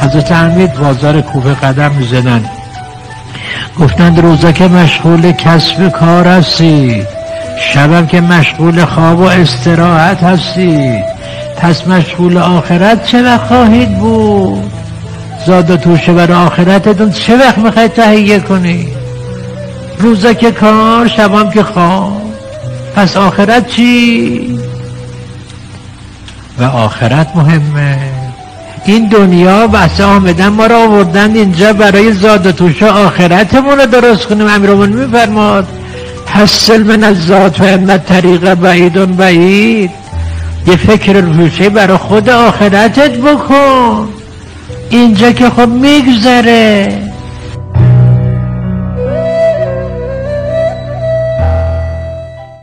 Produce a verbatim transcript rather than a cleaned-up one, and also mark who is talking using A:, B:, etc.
A: حضرت حمید بازار کوفه قدم میزنن، گفتند روزا که مشغول کسب کار هستید، شبم که مشغول خواب و استراحت هستید، پس مشغول آخرت چه وقت خواهید بود؟ زاد و توشه برای آخرتتون چه وقت میخواید تهیه کنید؟ روزا که کار، شبم که خواب، پس آخرت چی؟ و آخرت مهمه. این دنیا بحث آمدن ما را آوردن اینجا برای زاد و توشه آخرتمون رو درست کنیم. امیرالمومنین میفرماد حسل من الذات فان الطریق بعید بعید، یه فکر روشه برای خود آخرتت بکن، اینجا که خب میگذره.